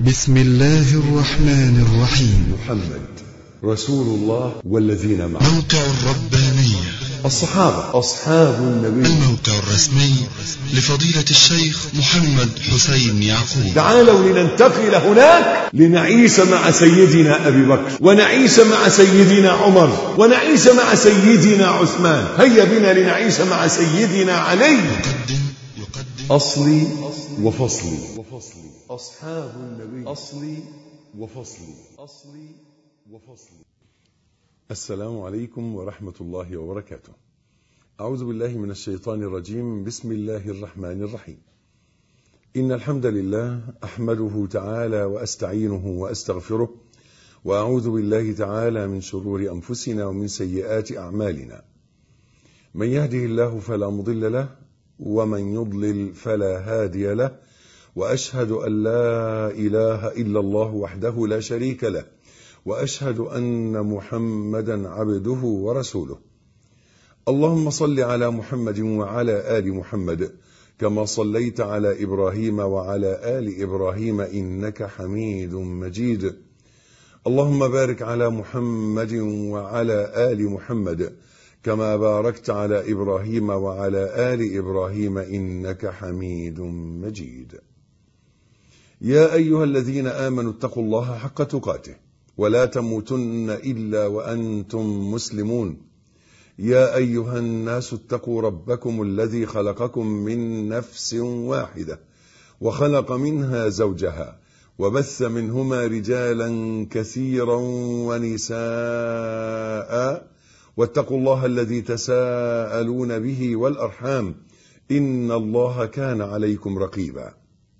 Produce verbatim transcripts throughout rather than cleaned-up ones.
بسم الله الرحمن الرحيم. محمد رسول الله والذين معه. موقع الربانية. الصحابة أصحاب النبي. الموقع الرسمي لفضيلة الشيخ محمد حسين يعقوب. تعالوا لننتقل هناك لنعيش مع سيدنا أبي بكر، ونعيش مع سيدنا عمر، ونعيش مع سيدنا عثمان. هيا بنا لنعيش مع سيدنا علي. يقدم يقدم أصلي وفصلي. أصحاب النبي. أصلي وفصلي. أصلي وفصلي. السلام عليكم ورحمة الله وبركاته. أعوذ بالله من الشيطان الرجيم. بسم الله الرحمن الرحيم. إن الحمد لله أحمده تعالى وأستعينه وأستغفره، وأعوذ بالله تعالى من شرور أنفسنا ومن سيئات أعمالنا. من يهده الله فلا مضل له، ومن يضلل فلا هادي له، وأشهد أن لا إله إلا الله وحده لا شريك له، وأشهد أن محمدا عبده ورسوله. اللهم صل على محمد وعلى آل محمد كما صليت على إبراهيم وعلى آل إبراهيم إنك حميد مجيد. اللهم بارك على محمد وعلى آل محمد كما باركت على إبراهيم وعلى آل إبراهيم إنك حميد مجيد. يا أيها الذين آمنوا اتقوا الله حق تقاته ولا تموتن إلا وأنتم مسلمون. يا أيها الناس اتقوا ربكم الذي خلقكم من نفس واحدة، وخلق منها زوجها، وبث منهما رجالا كثيرا ونساء، واتقوا الله الذي تساءلون به والأرحام، إن الله كان عليكم رقيبا.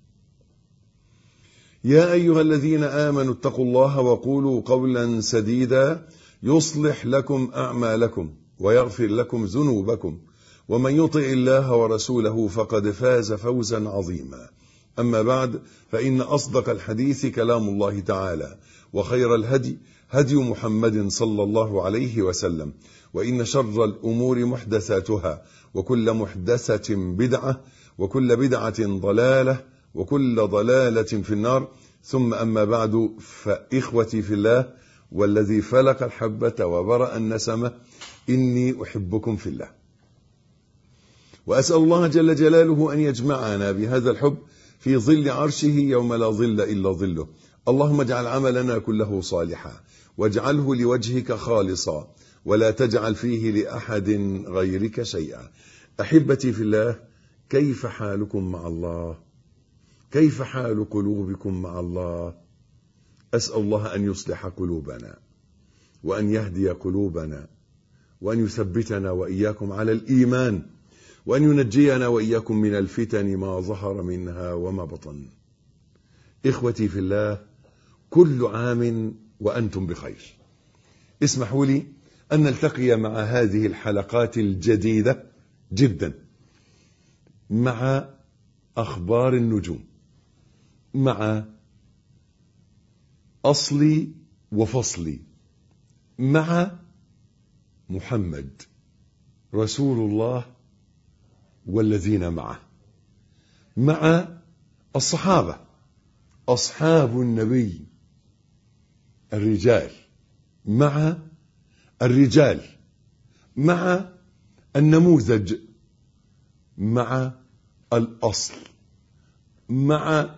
يا أيها الذين آمنوا اتقوا الله وقولوا قولا سديدا يصلح لكم أعمالكم ويغفر لكم ذنوبكم، ومن يطع الله ورسوله فقد فاز فوزا عظيما. أما بعد، فإن أصدق الحديث كلام الله تعالى، وخير الهدي هدي محمد صلى الله عليه وسلم، وإن شر الأمور محدثاتها، وكل محدثة بدعة، وكل بدعة ضلالة، وكل ضلالة في النار. ثم أما بعد، فإخوتي في الله والذي فلق الحبة وبرأ النسمة، إني أحبكم في الله، وأسأل الله جل جلاله أن يجمعنا بهذا الحب في ظل عرشه يوم لا ظل إلا ظله. اللهم اجعل عملنا كله صالحا، واجعله لوجهك خالصا، ولا تجعل فيه لأحد غيرك شيئا. أحبتي في الله، كيف حالكم مع الله؟ كيف حال قلوبكم مع الله؟ أسأل الله أن يصلح قلوبنا، وأن يهدي قلوبنا، وأن يثبتنا وإياكم على الإيمان، وأن ينجينا وإياكم من الفتن ما ظهر منها وما بطن. إخوتي في الله، كل عام وأنتم بخير. اسمحوا لي أن نلتقي مع هذه الحلقات الجديدة جدا مع أخبار النجوم، مع أصلي وفصلي، مع محمد رسول الله والذين معه، مع الصحابة أصحاب النبي الرجال، مع الرجال، مع النموذج، مع الأصل، مع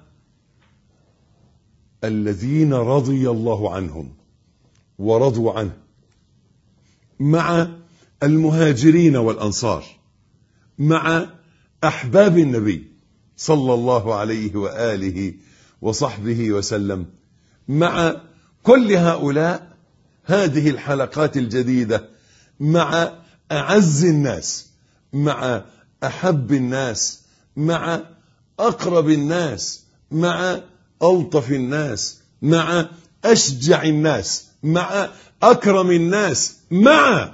الذين رضي الله عنهم ورضوا عنه، مع المهاجرين والأنصار، مع أحباب النبي صلى الله عليه وآله وصحبه وسلم، مع كل هؤلاء. هذه الحلقات الجديدة مع أعز الناس، مع أحب الناس، مع أقرب الناس، مع ألطف الناس، مع أشجع الناس، مع أكرم الناس، مع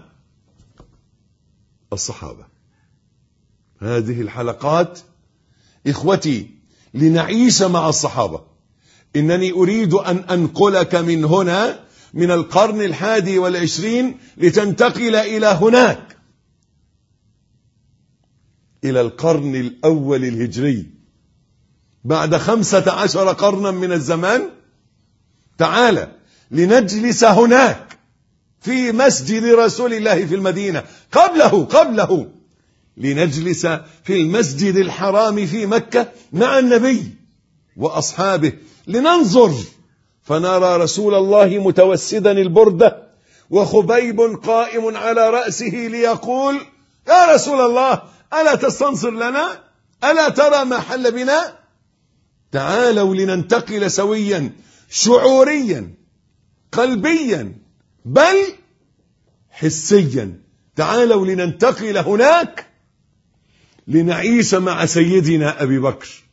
الصحابة. هذه الحلقات إخوتي لنعيش مع الصحابة. إنني أريد أن أنقلك من هنا، من القرن الحادي والعشرين، لتنتقل إلى هناك، إلى القرن الأول الهجري، بعد خمسة عشر قرنا من الزمان. تعالى لنجلس هناك في مسجد رسول الله في المدينة، قبله قبله لنجلس في المسجد الحرام في مكة مع النبي وأصحابه لننظر، فنرى رسول الله متوسدا البردة وخبيب قائم على رأسه ليقول: يا رسول الله، ألا تستنصر لنا؟ ألا ترى ما حل بنا؟ تعالوا لننتقل سويا، شعوريا، قلبيا، بل حسيا. تعالوا لننتقل هناك لنعيش مع سيدنا أبي بكر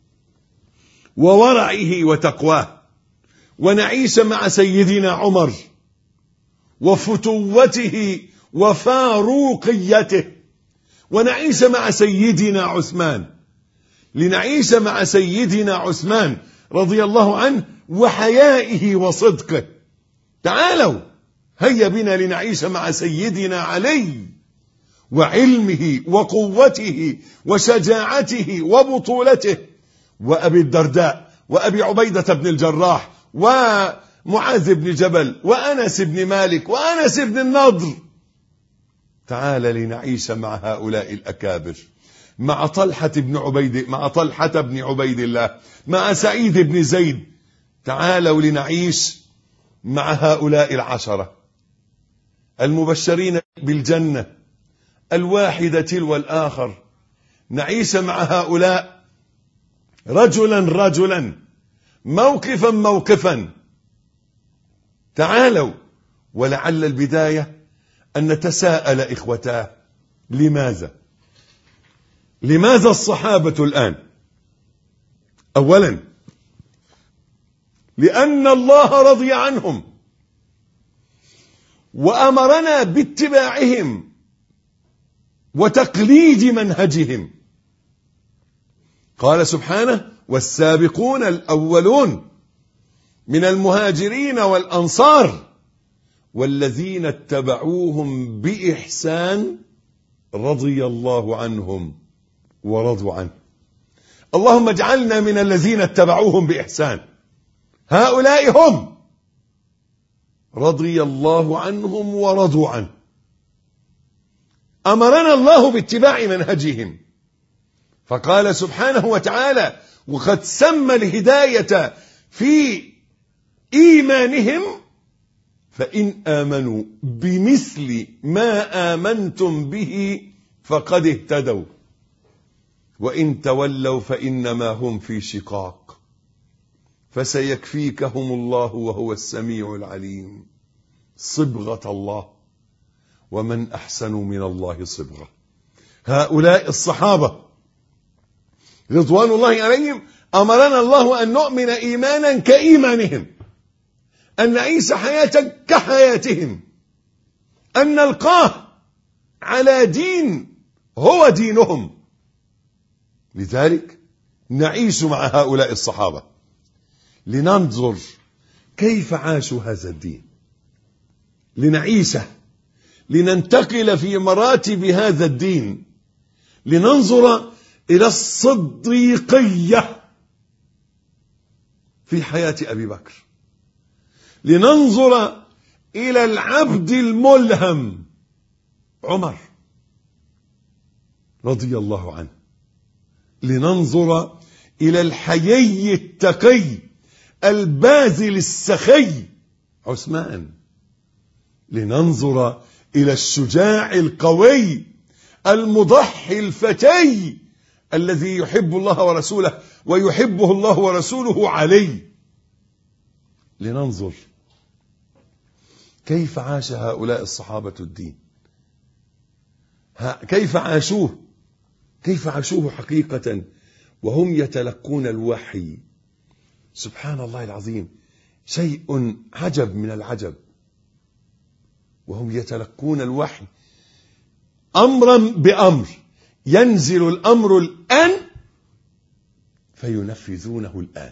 وورعه وتقواه، ونعيش مع سيدنا عمر وفتوته وفاروقيته، ونعيش مع سيدنا عثمان، لنعيش مع سيدنا عثمان رضي الله عنه وحيائه وصدقه. تعالوا هيا بنا لنعيش مع سيدنا علي وعلمه وقوته وشجاعته وبطولته، وأبي الدرداء وأبي عبيدة بن الجراح ومعاذ بن جبل وأنس بن مالك وأنس بن النضر. تعال لنعيش مع هؤلاء الأكابر، مع طلحة بن عبيد مع طلحة بن عبيد الله، مع سعيد بن زيد. تعالوا لنعيش مع هؤلاء العشرة المبشرين بالجنة، الواحدة تلو الآخر. نعيش مع هؤلاء رجلا رجلا، موقفا موقفا. تعالوا، ولعل البداية أن نتساءل إخوتاه: لماذا لماذا الصحابة الآن؟ أولا، لأن الله رضي عنهم وأمرنا باتباعهم وتقليد منهجهم. قال سبحانه: والسابقون الأولون من المهاجرين والأنصار والذين اتبعوهم بإحسان رضي الله عنهم ورضوا عنه. اللهم اجعلنا من الذين اتبعوهم بإحسان. هؤلاء هم رضي الله عنهم ورضوا عنه. أمرنا الله باتباع منهجهم، فقال سبحانه وتعالى: وقد سمى الهداية في إيمانهم فإن آمنوا بمثل ما آمنتم به فقد اهتدوا وإن تولوا فإنما هم في شقاق فسيكفيكهم الله وهو السميع العليم. صبغة الله، ومن أحسن من الله صبغة. هؤلاء الصحابة رضوان الله عليهم أمرنا الله أن نؤمن إيمانا كإيمانهم، أن نعيش حياة كحياتهم، أن نلقاه على دين هو دينهم. لذلك نعيش مع هؤلاء الصحابة لننظر كيف عاشوا هذا الدين، لنعيشه، لننتقل في مراتب هذا الدين، لننظر إلى الصديقية في حياة أبي بكر، لننظر إلى العبد الملهم عمر رضي الله عنه، لننظر إلى الحيي التقي الباذل السخي عثمان، لننظر إلى الشجاع القوي المضحي الفتي الذي يحب الله ورسوله ويحبه الله ورسوله علي. لننظر كيف عاش هؤلاء الصحابة الدين، كيف عاشوه، كيف عاشوه حقيقة وهم يتلقون الوحي. سبحان الله العظيم، شيء عجب من العجب، وهم يتلقون الوحي أمرا بأمر، ينزل الأمر الآن فينفذونه الآن.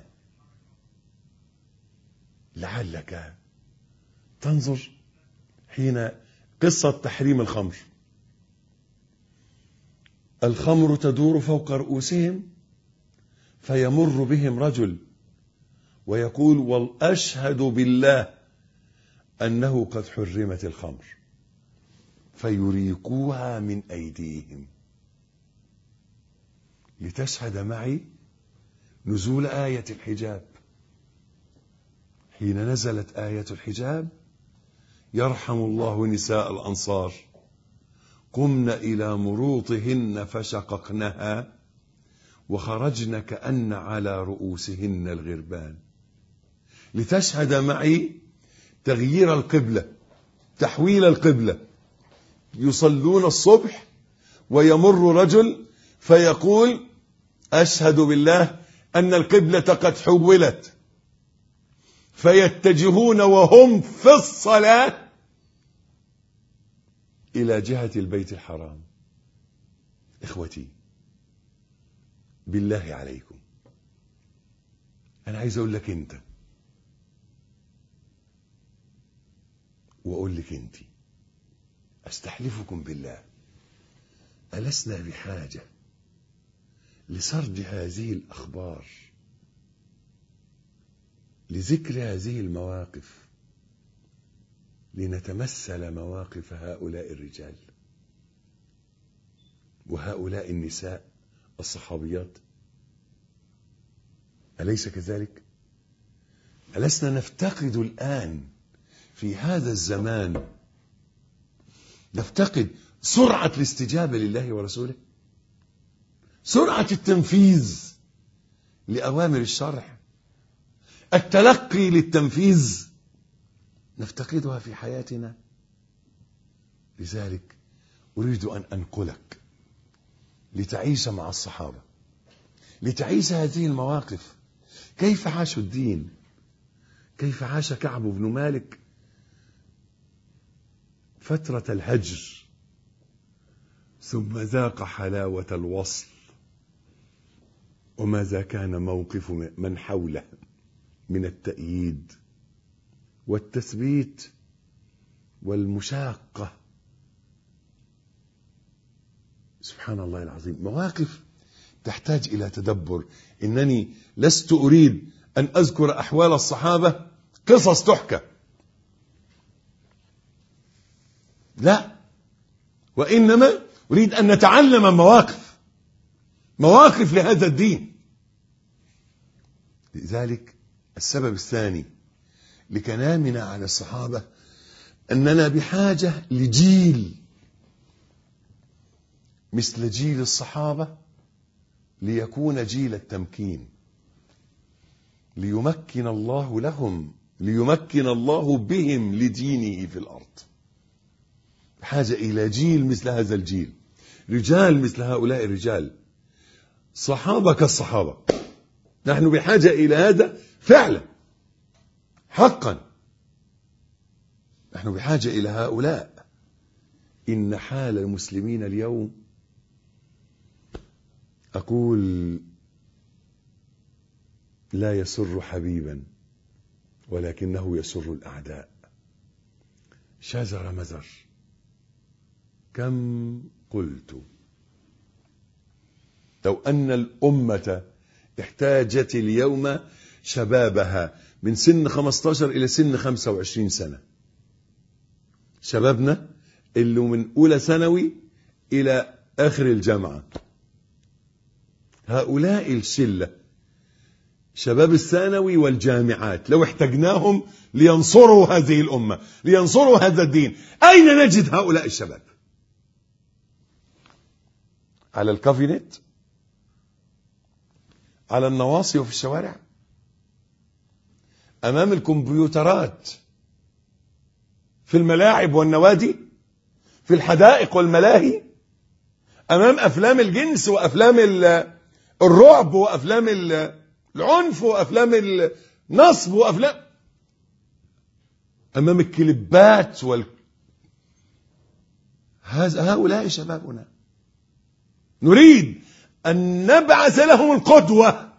لعلك تنظر حين قصة تحريم الخمر، الخمر تدور فوق رؤوسهم فيمر بهم رجل ويقول وأشهد بالله أنه قد حرمت الخمر، فيريقوها من أيديهم. لتشهد معي نزول آية الحجاب. حين نزلت آية الحجاب يرحم الله نساء الأنصار قمن إلى مروطهن فشققنها وخرجن كأن على رؤوسهن الغربان. لتشهد معي تغيير القبلة، تحويل القبلة. يصلون الصبح ويمر رجل فيقول أشهد بالله أن القبلة قد حولت، فيتجهون وهم في الصلاة إلى جهة البيت الحرام. إخوتي بالله عليكم، أنا عايز أقول لك أنت وأقول لك أنت، أستحلفكم بالله، ألسنا بحاجة لسرد هذه الأخبار، لذكر هذه المواقف، لنتمثل مواقف هؤلاء الرجال وهؤلاء النساء الصحابيات؟ أليس كذلك؟ ألسنا نفتقد الآن في هذا الزمان، نفتقد سرعة الاستجابة لله ورسوله، سرعة التنفيذ لأوامر الشرع، التلقي للتنفيذ، نفتقدها في حياتنا. لذلك أريد أن أنقلك لتعيش مع الصحابة، لتعيش هذه المواقف. كيف عاشوا الدين؟ كيف عاش كعب بن مالك فترة الهجر ثم ذاق حلاوة الوصل؟ وماذا كان موقف من حوله من التأييد والتثبيت والمشاقة؟ سبحان الله العظيم، مواقف تحتاج إلى تدبر. إنني لست أريد أن أذكر أحوال الصحابة قصص تحكى، لا، وإنما أريد أن نتعلم مواقف، مواقف لهذا الدين. لذلك السبب الثاني لكلامنا عن الصحابة أننا بحاجة لجيل مثل جيل الصحابة ليكون جيل التمكين، ليمكن الله لهم، ليمكن الله بهم لدينه في الأرض. بحاجة إلى جيل مثل هذا الجيل، رجال مثل هؤلاء الرجال، صحابة كالصحابة. نحن بحاجة إلى هذا فعلا حقا، نحن بحاجة إلى هؤلاء. إن حال المسلمين اليوم، أقول لا يسر حبيبا ولكنه يسر الأعداء. شزر مزر، كم قلت لو أن الأمة احتاجت اليوم شبابها من سن خمسة عشر إلى سن خمسة وعشرين سنة، شبابنا اللي من أولى ثانوي إلى آخر الجامعة، هؤلاء الشلة شباب الثانوي والجامعات، لو احتجناهم لينصروا هذه الأمة، لينصروا هذا الدين، أين نجد هؤلاء الشباب؟ على الكافينت، على النواصي وفي الشوارع، أمام الكمبيوترات، في الملاعب والنوادي، في الحدائق والملاهي، أمام أفلام الجنس وأفلام الرعب وأفلام العنف وأفلام النصب وأفلام، أمام الكليبات وال... هؤلاء شبابنا، نريد أن نبعث لهم القدوة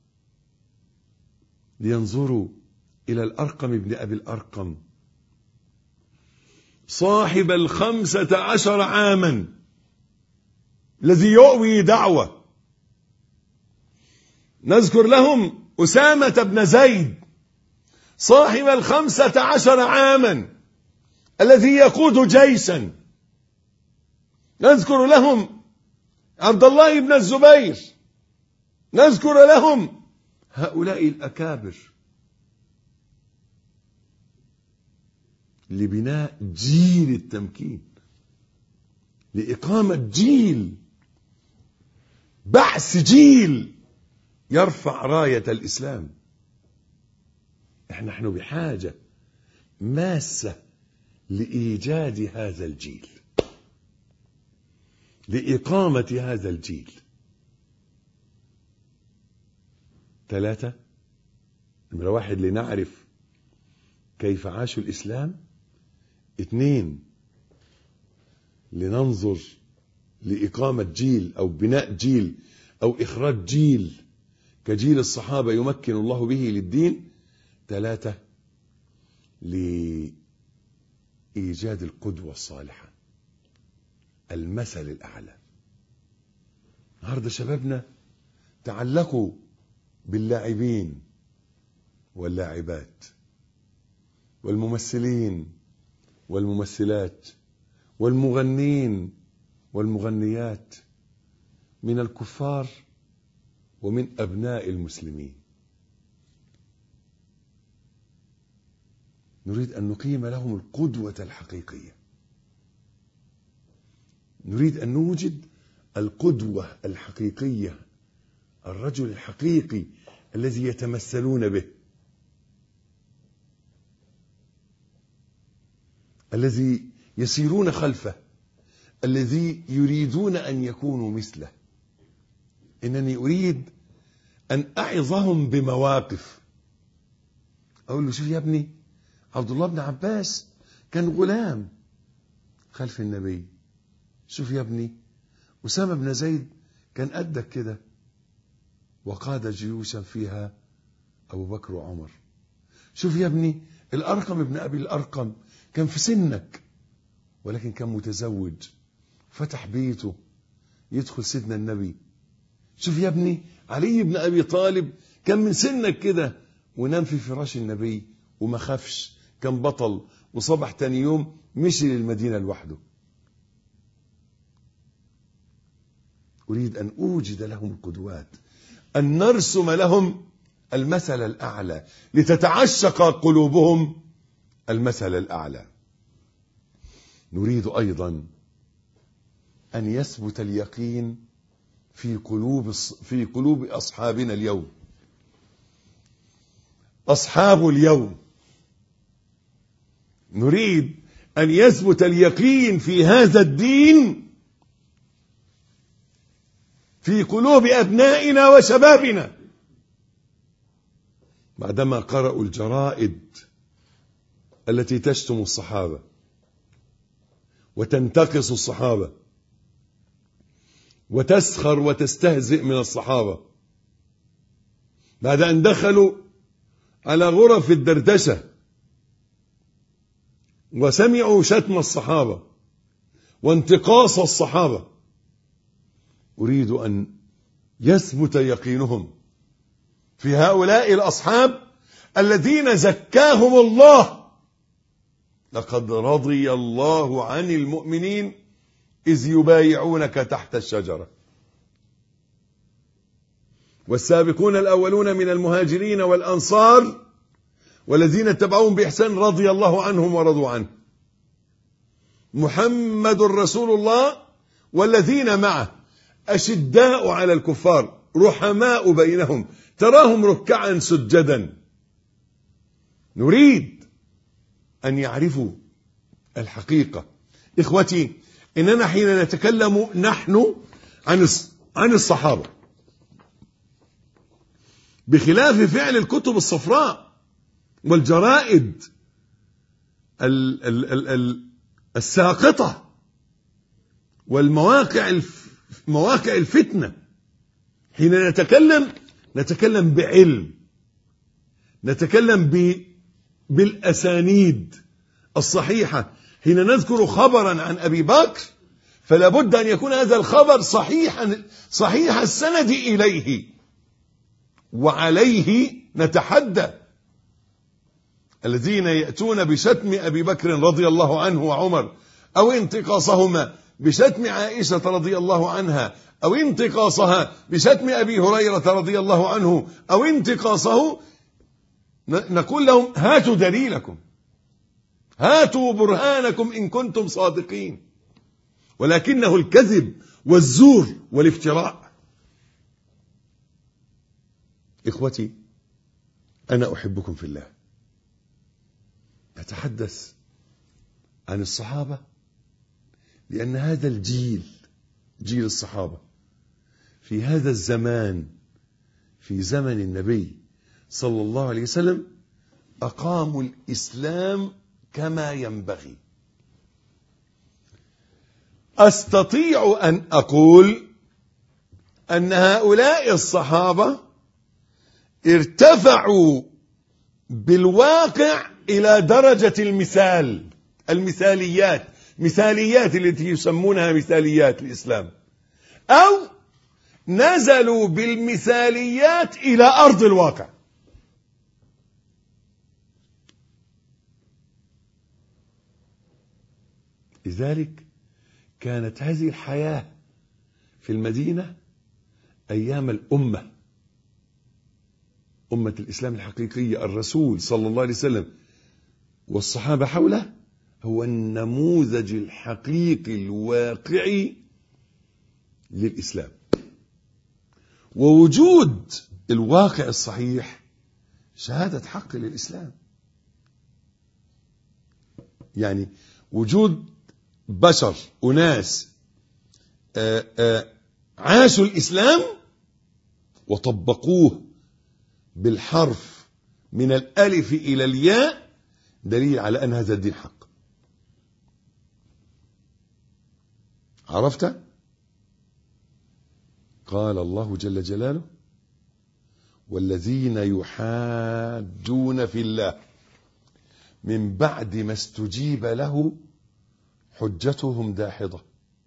لينظروا إلى الأرقم ابن أبي الأرقم صاحب الخمسة عشر عاما الذي يؤوي دعوة نذكر لهم أسامة بن زيد صاحب الخمسة عشر عاما الذي يقود جيشا. نذكر لهم عبد الله بن الزبير. نذكر لهم هؤلاء الأكابر لبناء جيل التمكين، لإقامة جيل، بعث جيل يرفع راية الإسلام. نحن بحاجة ماسة لإيجاد هذا الجيل، لإقامة هذا الجيل. ثلاثة، نمرة واحد لنعرف كيف عاشوا الإسلام. اثنين، لننظر لإقامة جيل أو بناء جيل أو إخراج جيل كجيل الصحابة يمكن الله به للدين. ثلاثة، لإيجاد القدوة الصالحة، المثل الأعلى. النهارده شبابنا تعلقوا باللاعبين واللاعبات والممثلين والممثلات والمغنين والمغنيات من الكفار ومن أبناء المسلمين. نريد أن نقيم لهم القدوة الحقيقية. نريد أن نوجد القدوة الحقيقية، الرجل الحقيقي الذي يتمثلون به، الذي يسيرون خلفه، الذي يريدون أن يكونوا مثله. إنني أريد أن أعظهم بمواقف. أقول له شوف يا ابني، عبد الله بن عباس كان غلام خلف النبي. شوف يا ابني، أسامة بن زيد كان قدك كده وقاد جيوشا فيها أبو بكر وعمر. شوف يا ابني، الأرقم ابن أبي الأرقم كان في سنك ولكن كان متزوج، فتح بيته يدخل سيدنا النبي. شوف يا ابني، علي بن أبي طالب كان من سنك كده ونام في فراش النبي وما خافش، كان بطل، وصبح تاني يوم مشي للمدينة لوحده. أريد أن أوجد لهم القدوات، أن نرسم لهم المثل الأعلى لتتعشق قلوبهم المثل الأعلى. نريد أيضا أن يثبت اليقين في قلوب في قلوب أصحابنا اليوم. أصحاب اليوم نريد أن يثبت اليقين في هذا الدين في قلوب أبنائنا وشبابنا، بعدما قرأوا الجرائد التي تشتم الصحابة وتنتقص الصحابة وتسخر وتستهزئ من الصحابة، بعد أن دخلوا على غرف الدردشة وسمعوا شتم الصحابة وانتقاص الصحابة. أريد أن يثبت يقينهم في هؤلاء الأصحاب الذين زكاهم الله. لقد رضي الله عن المؤمنين إذ يبايعونك تحت الشجرة والسابقون الأولون من المهاجرين والأنصار والذين اتبعوهم بإحسان رضي الله عنهم ورضوا عنه. محمد رسول الله والذين معه أشداء على الكفار رحماء بينهم تراهم ركعا سجدا. نريد أن يعرفوا الحقيقة. إخوتي، إننا حين نتكلم نحن عن عن الصحابة بخلاف فعل الكتب الصفراء والجرائد ال ال ال ال الساقطة والمواقع مواقع الفتنة، حين نتكلم نتكلم بعلم، نتكلم ب بالأسانيد الصحيحة. حين نذكر خبرا عن أبي بكر فلا بد أن يكون هذا الخبر صحيحا صحيح السند إليه، وعليه نتحدى. الذين يأتون بشتم أبي بكر رضي الله عنه وعمر، أو انتقاصهما بشتم عائشة رضي الله عنها، أو انتقاصها بشتم أبي هريرة رضي الله عنه، أو انتقاصه، نقول لهم هاتوا دليلكم، هاتوا برهانكم إن كنتم صادقين. ولكنه الكذب والزور والافتراء. إخوتي، أنا أحبكم في الله. نتحدث عن الصحابة لأن هذا الجيل، جيل الصحابة، في هذا الزمان، في زمن النبي صلى الله عليه وسلم، أقاموا الإسلام كما ينبغي. أستطيع أن أقول أن هؤلاء الصحابة ارتفعوا بالواقع إلى درجة المثال، المثاليات، مثاليات التي يسمونها مثاليات الإسلام، أو نزلوا بالمثاليات إلى أرض الواقع. لذلك كانت هذه الحياة في المدينة أيام الأمة، أمة الإسلام الحقيقية، الرسول صلى الله عليه وسلم والصحابة حوله، هو النموذج الحقيقي الواقعي للإسلام. ووجود الواقع الصحيح شهادة حق للإسلام. يعني وجود بشر، أناس آآ آآ عاشوا الإسلام وطبقوه بالحرف من الألف إلى الياء، دليل على أن هذا الدين حق. عرفت؟ قال الله جل جلاله: والذين يحاجون في الله من بعد ما استجيب له حجتهم داحضة.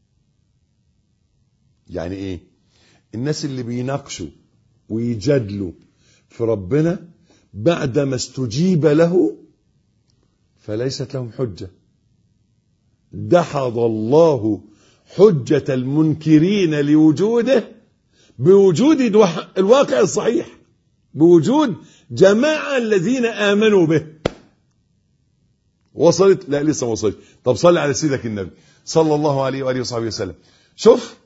يعني ايه؟ الناس اللي بيناقشوا ويجادلوا في ربنا بعد ما استجيب له فليست لهم حجة. دحض الله حجة المنكرين لوجوده بوجود الواقع الصحيح، بوجود جماعة الذين آمنوا به. وصلت؟ لا لسه ما وصلت. طب صلي على سيدك النبي صلى الله عليه وآله وصحبه وسلم. شوف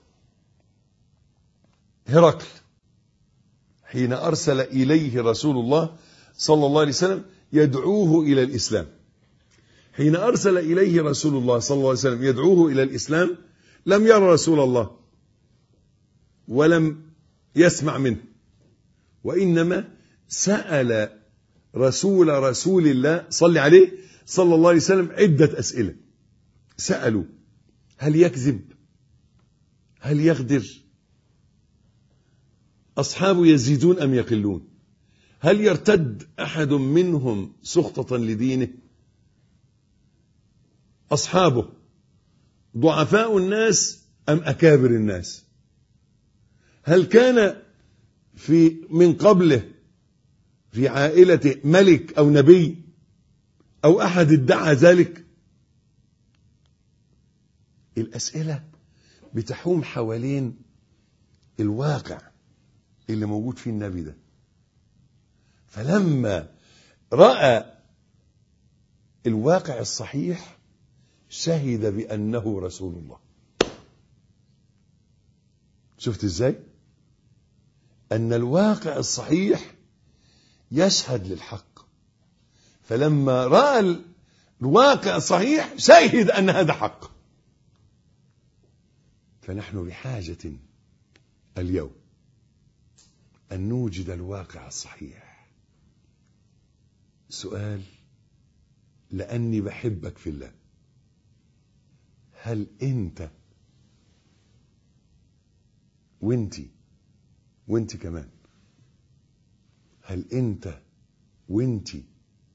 هرقل حين أرسل إليه رسول الله صلى الله عليه وسلم يدعوه إلى الإسلام، حين أرسل إليه رسول الله صلى الله عليه وسلم يدعوه إلى الإسلام، لم يرى رسول الله ولم يسمع منه، وإنما سأل رسول رسول الله صلى عليه صلى الله عليه وسلم عدة أسئلة. سألوا: هل يكذب؟ هل يغدر؟ أصحابه يزيدون أم يقلون؟ هل يرتد أحد منهم سخطة لدينه؟ أصحابه ضعفاء الناس أم أكابر الناس؟ هل كان في من قبله في عائلته ملك أو نبي أو أحد ادعى ذلك؟ الأسئلة بتحوم حوالين الواقع اللي موجود فيه النبي ده. فلما رأى الواقع الصحيح شهد بأنه رسول الله. شفت ازاي؟ أن الواقع الصحيح يشهد للحق. فلما رأى الواقع الصحيح شهد أن هذا حق. فنحن بحاجة اليوم أن نوجد الواقع الصحيح. سؤال، لأني بحبك في الله، هل أنت وانتي وانتي كمان، هل أنت وانتي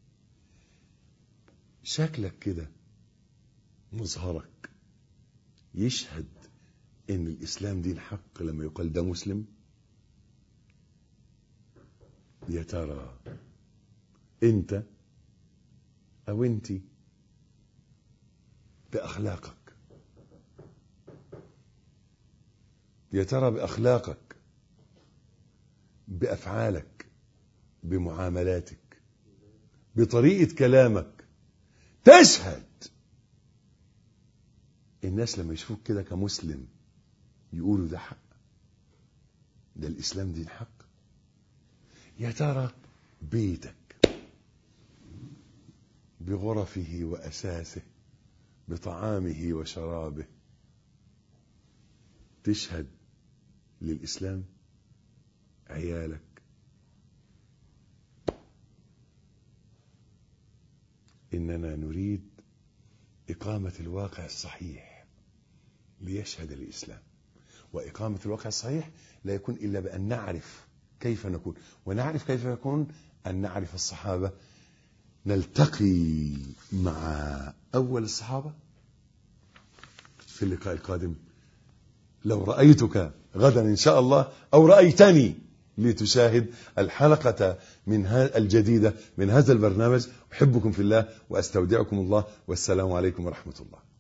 شكلك كده مظهرك يشهد ان الاسلام دين حق لما يقال ده مسلم؟ يا ترى انت او انتي بأخلاقك، يا ترى بأخلاقك، بأفعالك، بمعاملاتك، بطريقة كلامك تشهد الناس لما يشوفوك كده كمسلم يقولوا ده حق، ده الإسلام دين حق. يا ترى بيتك بغرفه وأساسه بطعامه وشرابه تشهد للإسلام. عيالك، إننا نريد إقامة الواقع الصحيح ليشهد الإسلام، وإقامة الواقع الصحيح لا يكون إلا بأن نعرف كيف نكون، ونعرف كيف يكون أن نعرف الصحابة. نلتقي مع أول الصحابة في اللقاء القادم. لو رأيتك غدا إن شاء الله أو رأيتني لتشاهد الحلقة من الجديدة من هذا البرنامج. أحبكم في الله وأستودعكم الله، والسلام عليكم ورحمة الله.